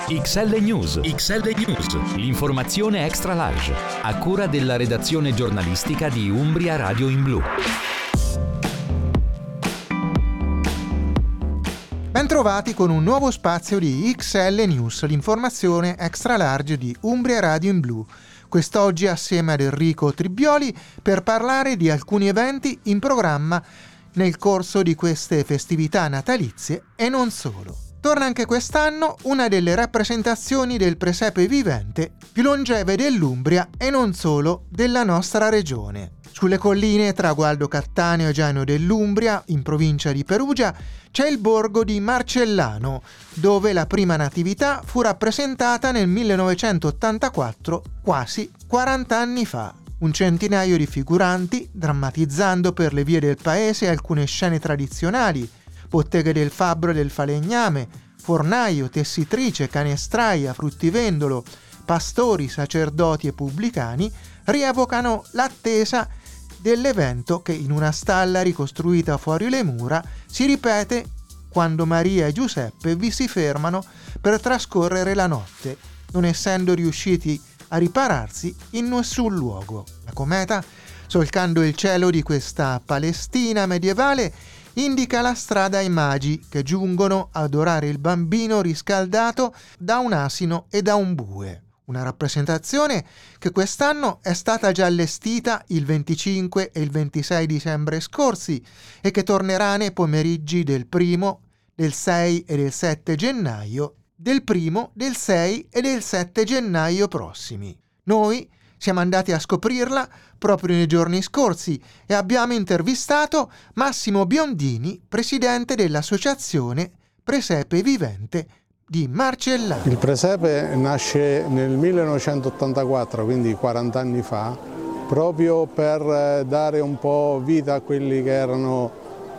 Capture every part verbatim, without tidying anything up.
X L News. X L News. L'informazione extra large, a cura della redazione giornalistica di Umbria Radio in Blu. Bentrovati con un nuovo spazio di X L News, l'informazione extra large di Umbria Radio in Blu. Quest'oggi assieme ad Enrico Tribbioli per parlare di alcuni eventi in programma nel corso di queste festività natalizie e non solo. Torna anche quest'anno una delle rappresentazioni del presepe vivente più longeve dell'Umbria e non solo della nostra regione. Sulle colline tra Gualdo Cattaneo e Giano dell'Umbria, in provincia di Perugia, c'è il borgo di Marcellano, dove la prima natività fu rappresentata nel millenovecentottantaquattro, quasi quaranta anni fa. Un centinaio di figuranti, drammatizzando per le vie del paese alcune scene tradizionali, botteghe del fabbro e del falegname, fornaio, tessitrice, canestraia, fruttivendolo, pastori, sacerdoti e pubblicani, rievocano l'attesa dell'evento che in una stalla ricostruita fuori le mura si ripete quando Maria e Giuseppe vi si fermano per trascorrere la notte, non essendo riusciti a ripararsi in nessun luogo. La cometa, solcando il cielo di questa Palestina medievale, indica la strada ai magi che giungono ad adorare il bambino riscaldato da un asino e da un bue. Una rappresentazione che quest'anno è stata già allestita il venticinque e il ventisei dicembre scorsi e che tornerà nei pomeriggi del primo, del sei e del sette gennaio, del primo, del sei e del sette gennaio prossimi. Noi siamo andati a scoprirla proprio nei giorni scorsi e abbiamo intervistato Massimo Biondini, presidente dell'associazione Presepe Vivente di Marcellano. Il presepe nasce nel millenovecentottantaquattro, quindi quaranta anni fa, proprio per dare un po' vita a quelli che erano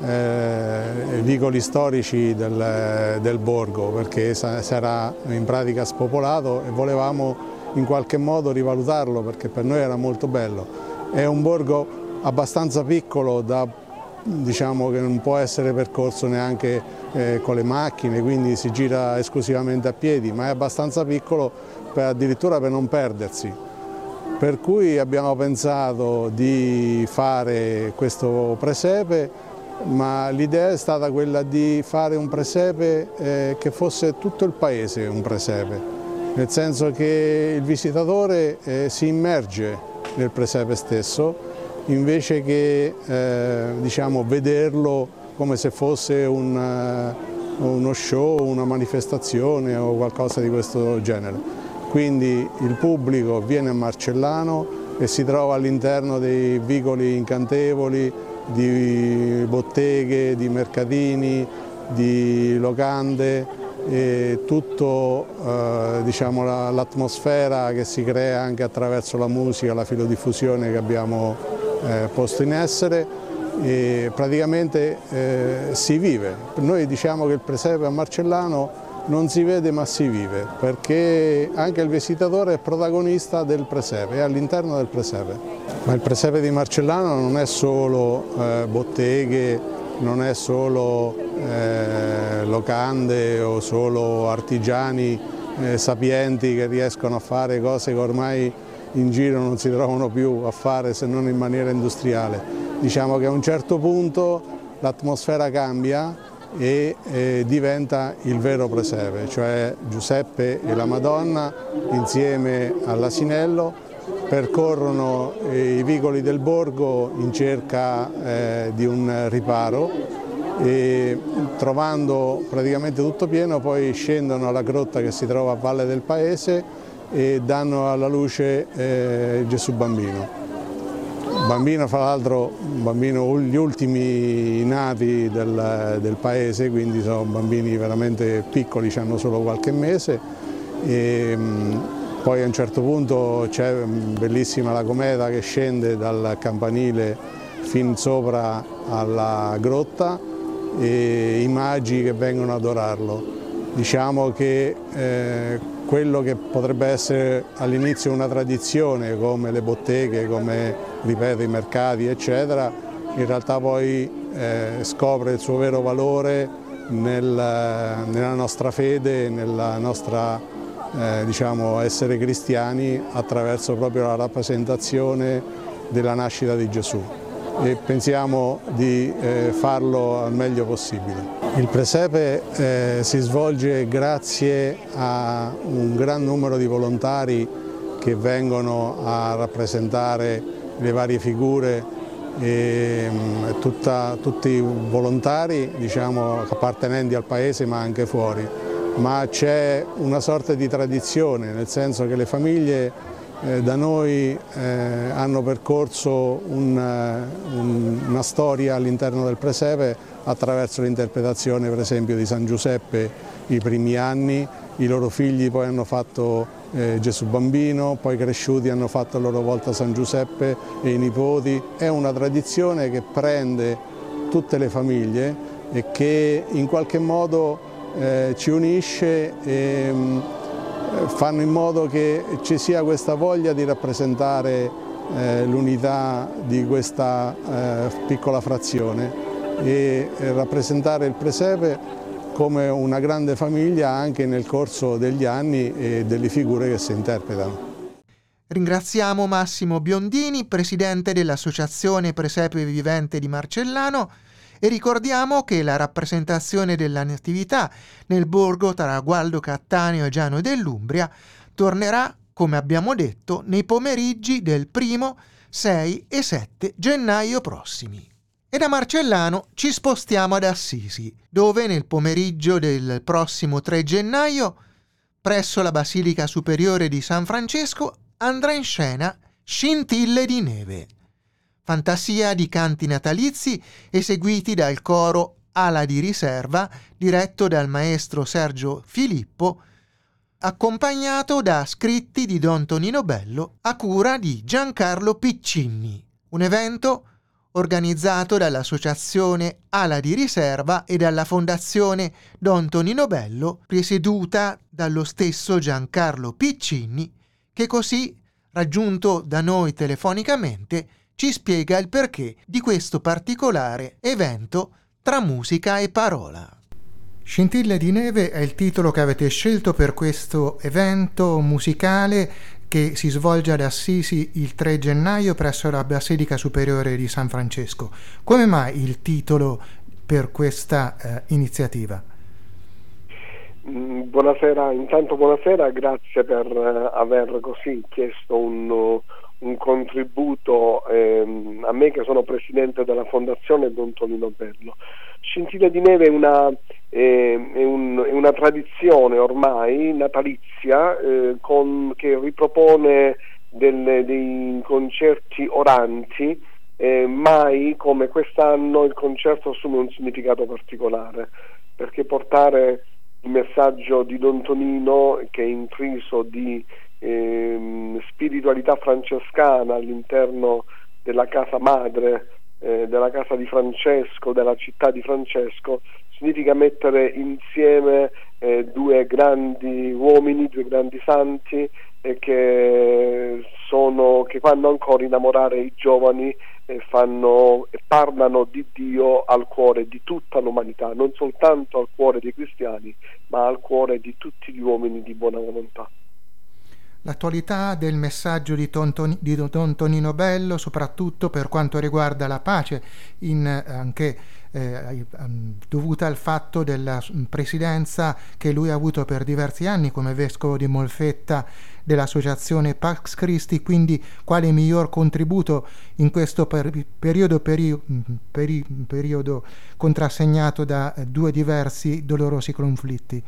eh, vicoli storici del, del borgo, perché si era in pratica spopolato e volevamo in qualche modo rivalutarlo, perché per noi era molto bello. È un borgo abbastanza piccolo, da, diciamo che non può essere percorso neanche eh, con le macchine, quindi si gira esclusivamente a piedi, ma è abbastanza piccolo per, addirittura per non perdersi. Per cui abbiamo pensato di fare questo presepe, ma l'idea è stata quella di fare un presepe eh, che fosse tutto il paese un presepe, nel senso che il visitatore eh, si immerge nel presepe stesso invece che eh, diciamo, vederlo come se fosse un, uh, uno show, una manifestazione o qualcosa di questo genere. Quindi il pubblico viene a Marcellano e si trova all'interno dei vicoli incantevoli, di botteghe, di mercatini, di locande, e tutto eh, diciamo, la, l'atmosfera che si crea anche attraverso la musica, la filodiffusione che abbiamo eh, posto in essere, e praticamente eh, si vive. Noi diciamo che il presepe a Marcellano non si vede ma si vive, perché anche il visitatore è protagonista del presepe, è all'interno del presepe. Ma il presepe di Marcellano non è solo eh, botteghe, non è solo eh, locande o solo artigiani eh, sapienti che riescono a fare cose che ormai in giro non si trovano più a fare se non in maniera industriale. Diciamo che a un certo punto l'atmosfera cambia e eh, diventa il vero presepe, cioè Giuseppe e la Madonna insieme all'asinello percorrono i vicoli del borgo in cerca eh, di un riparo e trovando praticamente tutto pieno poi scendono alla grotta che si trova a valle del paese e danno alla luce eh, Gesù Bambino. Bambino, fra l'altro, un bambino gli ultimi nati del, del paese, quindi sono bambini veramente piccoli, hanno solo qualche mese. E, poi a un certo punto c'è bellissima la cometa che scende dal campanile fin sopra alla grotta e i magi che vengono ad adorarlo. Diciamo che eh, quello che potrebbe essere all'inizio una tradizione come le botteghe, come ripeto i mercati eccetera, in realtà poi eh, scopre il suo vero valore nel, nella nostra fede, nella nostra eh, diciamo, essere cristiani attraverso proprio la rappresentazione della nascita di Gesù e pensiamo di eh, farlo al meglio possibile. Il presepe eh, si svolge grazie a un gran numero di volontari che vengono a rappresentare le varie figure e tutta, tutti volontari, diciamo, appartenenti al paese ma anche fuori, ma c'è una sorta di tradizione, nel senso che le famiglie eh, da noi eh, hanno percorso un, un, una storia all'interno del presepe attraverso l'interpretazione per esempio di San Giuseppe i primi anni, i loro figli poi hanno fatto eh, Gesù Bambino, poi cresciuti hanno fatto a loro volta San Giuseppe e i nipoti. È una tradizione che prende tutte le famiglie e che in qualche modo eh, ci unisce e mh, fanno in modo che ci sia questa voglia di rappresentare eh, l'unità di questa eh, piccola frazione e rappresentare il presepe come una grande famiglia anche nel corso degli anni e delle figure che si interpretano. Ringraziamo Massimo Biondini, presidente dell'Associazione Presepe Vivente di Marcellano, e ricordiamo che la rappresentazione della Natività nel borgo tra Gualdo Cattaneo e Giano dell'Umbria tornerà, come abbiamo detto, nei pomeriggi del primo, sei e sette gennaio prossimi. E da Marcellano ci spostiamo ad Assisi, dove nel pomeriggio del prossimo tre gennaio, presso la Basilica Superiore di San Francesco, andrà in scena Scintille di neve, fantasia di canti natalizi eseguiti dal coro Ala di Riserva, diretto dal maestro Sergio Filippo, accompagnato da scritti di Don Tonino Bello a cura di Giancarlo Piccinni. Un evento organizzato dall'Associazione Ala di Riserva e dalla Fondazione Don Tonino Bello, presieduta dallo stesso Giancarlo Piccinni, che così, raggiunto da noi telefonicamente, ci spiega il perché di questo particolare evento tra musica e parola. Scintille di neve è il titolo che avete scelto per questo evento musicale che si svolge ad Assisi il tre gennaio presso la Basilica Superiore di San Francesco. Come mai il titolo per questa eh, iniziativa? Buonasera, intanto buonasera, grazie per eh, aver così chiesto un, un contributo ehm, a me che sono presidente della Fondazione Don Tonino Bello. Scintille di neve è una, eh, è un, è una tradizione ormai natalizia eh, con, che ripropone delle, dei concerti oranti, eh, mai come quest'anno il concerto assume un significato particolare, perché portare il messaggio di Don Tonino, che è intriso di eh, spiritualità francescana all'interno della casa madre, eh, della casa di Francesco, della città di Francesco, significa mettere insieme eh, due grandi uomini, due grandi santi eh, che sono che fanno ancora innamorare i giovani e fanno e parlano di Dio al cuore di tutta l'umanità, non soltanto al cuore dei cristiani, ma al cuore di tutti gli uomini di buona volontà. L'attualità del messaggio di, Tonton, di Don Tonino Bello, soprattutto per quanto riguarda la pace, in, anche eh, dovuta al fatto della presidenza che lui ha avuto per diversi anni come vescovo di Molfetta dell'associazione Pax Christi, quindi quale miglior contributo in questo per, periodo, peri, peri, periodo contrassegnato da due diversi dolorosi conflitti.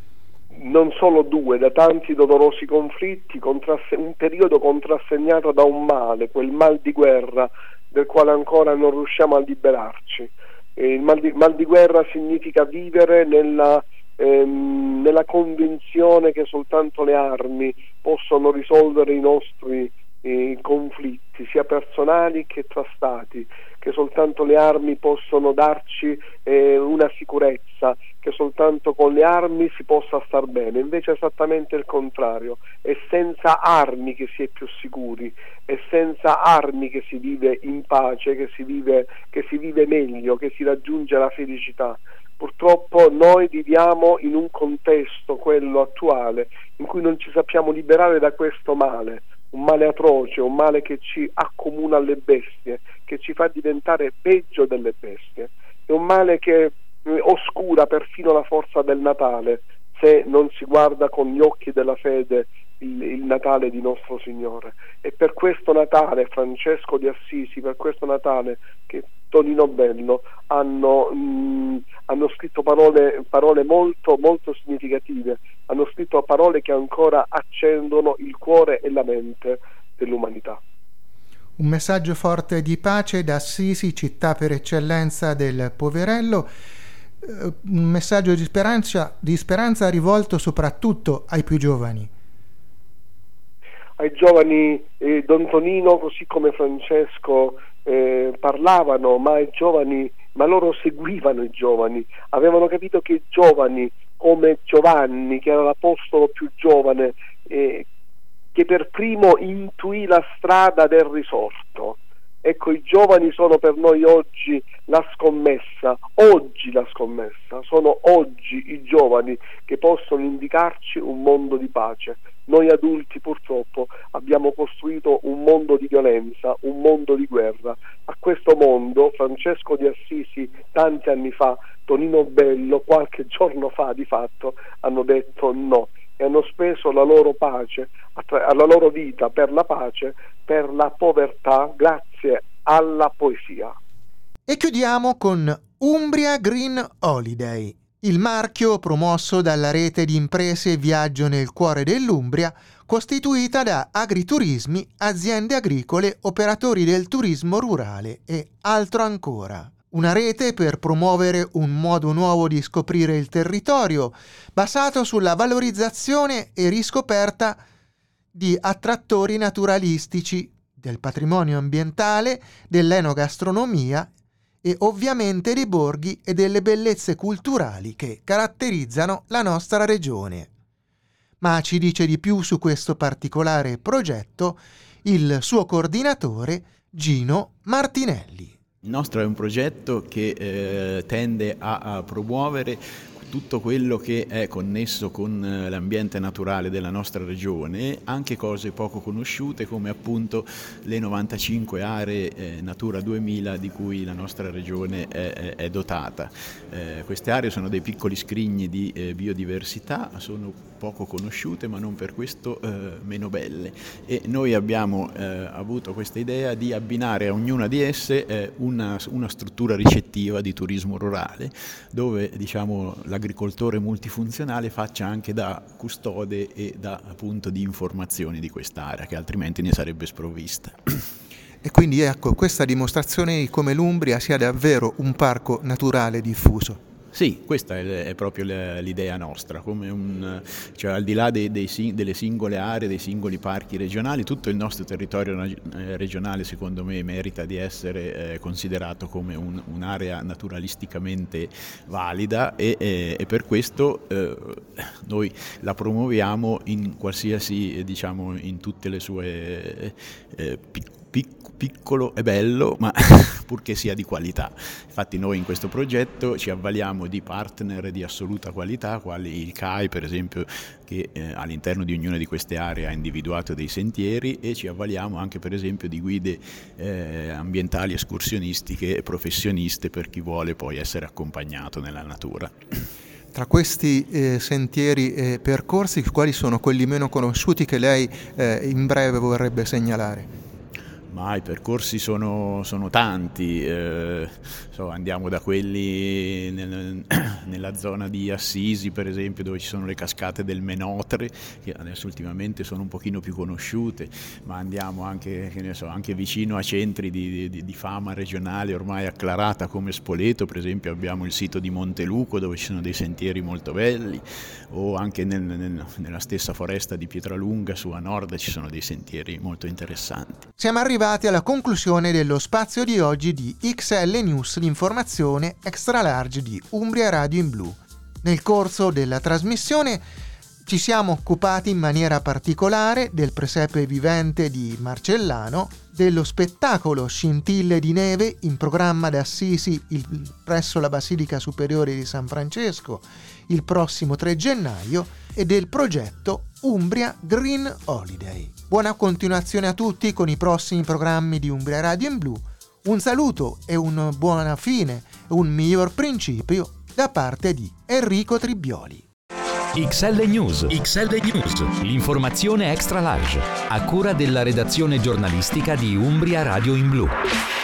Non solo due, da tanti dolorosi conflitti, contrasse- un periodo contrassegnato da un male, quel mal di guerra del quale ancora non riusciamo a liberarci. E il mal di, mal di guerra significa vivere nella, ehm, nella convinzione che soltanto le armi possono risolvere i nostri eh, conflitti, sia personali che tra stati, che soltanto le armi possono darci eh, una sicurezza, che soltanto con le armi si possa star bene. Invece è esattamente il contrario, è senza armi che si è più sicuri, è senza armi che si vive in pace, che si vive, che si vive meglio, che si raggiunge la felicità. Purtroppo noi viviamo in un contesto, quello attuale, in cui non ci sappiamo liberare da questo male, un male atroce, un male che ci accomuna alle bestie, che ci fa diventare peggio delle bestie. È un male che eh, oscura perfino la forza del Natale, se non si guarda con gli occhi della fede il, il Natale di nostro Signore. E per questo Natale Francesco di Assisi, per questo Natale che Tonino Bello hanno, mh, hanno scritto parole, parole molto, molto significative, hanno scritto parole che ancora accendono il cuore e la mente dell'umanità. Un messaggio forte di pace da Assisi, città per eccellenza del Poverello, un messaggio di speranza, di speranza rivolto soprattutto ai più giovani. Ai giovani, eh, Don Tonino così come Francesco eh, parlavano, ma ai giovani, ma loro seguivano i giovani, avevano capito che i giovani come Giovanni, che era l'apostolo più giovane, eh, che per primo intuì la strada del risorto. Ecco, i giovani sono per noi oggi la scommessa, oggi la scommessa, sono oggi i giovani che possono indicarci un mondo di pace. Noi adulti purtroppo abbiamo costruito un mondo di violenza, un mondo di guerra. A questo mondo Francesco di Assisi tanti anni fa, Tonino Bello qualche giorno fa di fatto hanno detto no e hanno speso la loro pace, la loro vita per la pace, per la povertà, grazie alla poesia. E chiudiamo con Umbria Green Holiday, il marchio promosso dalla rete di imprese Viaggio nel cuore dell'Umbria, costituita da agriturismi, aziende agricole, operatori del turismo rurale e altro ancora. Una rete per promuovere un modo nuovo di scoprire il territorio, basato sulla valorizzazione e riscoperta di attrattori naturalistici, del patrimonio ambientale, dell'enogastronomia e ovviamente dei borghi e delle bellezze culturali che caratterizzano la nostra regione. Ma ci dice di più su questo particolare progetto il suo coordinatore Gino Martinelli. Il nostro è un progetto che eh, tende a, a promuovere tutto quello che è connesso con l'ambiente naturale della nostra regione, anche cose poco conosciute come appunto le novantacinque aree eh, Natura duemila di cui la nostra regione è, è, è dotata. Eh, queste aree sono dei piccoli scrigni di eh, biodiversità, sono poco conosciute ma non per questo eh, meno belle, e noi abbiamo eh, avuto questa idea di abbinare a ognuna di esse eh, una, una struttura ricettiva di turismo rurale dove diciamo l'agricoltore multifunzionale faccia anche da custode e da punto di informazione di quest'area che altrimenti ne sarebbe sprovvista. E quindi ecco questa dimostrazione di come l'Umbria sia davvero un parco naturale diffuso. Sì, questa è, è proprio l'idea nostra, come un, cioè al di là dei, dei, delle singole aree, dei singoli parchi regionali, tutto il nostro territorio regionale secondo me merita di essere eh, considerato come un, un'area naturalisticamente valida e, e, e per questo eh, noi la promuoviamo in qualsiasi, diciamo, in tutte le sue eh, piccole piccolo e bello, ma purché sia di qualità. Infatti noi in questo progetto ci avvaliamo di partner di assoluta qualità, quali il C A I per esempio, che eh, all'interno di ognuna di queste aree ha individuato dei sentieri, e ci avvaliamo anche per esempio di guide eh, ambientali escursionistiche e professioniste per chi vuole poi essere accompagnato nella natura. Tra questi eh, sentieri e percorsi, quali sono quelli meno conosciuti che lei eh, in breve vorrebbe segnalare? Ma i percorsi sono, sono tanti, eh, so, andiamo da quelli nel, nella zona di Assisi per esempio, dove ci sono le cascate del Menotre, che adesso ultimamente sono un pochino più conosciute, ma andiamo anche, che ne so, anche vicino a centri di, di, di fama regionale ormai acclarata come Spoleto, per esempio abbiamo il sito di Monteluco dove ci sono dei sentieri molto belli, o anche nel, nel, nella stessa foresta di Pietralunga su a nord ci sono dei sentieri molto interessanti. Siamo arrivati alla conclusione dello spazio di oggi di X L News, l'informazione extra large di Umbria Radio in Blu. Nel corso della trasmissione Ci siamo occupati in maniera particolare del presepe vivente di Marcellano, dello spettacolo Scintille di neve in programma da Assisi il, presso la Basilica Superiore di San Francesco il prossimo tre gennaio e del progetto Umbria Green Holiday. Buona continuazione a tutti con i prossimi programmi di Umbria Radio in Blu. Un saluto e una buona fine, un miglior principio da parte di Enrico Tribbioli. X L News. X L News. L'informazione extra large. A cura della redazione giornalistica di Umbria Radio in Blu.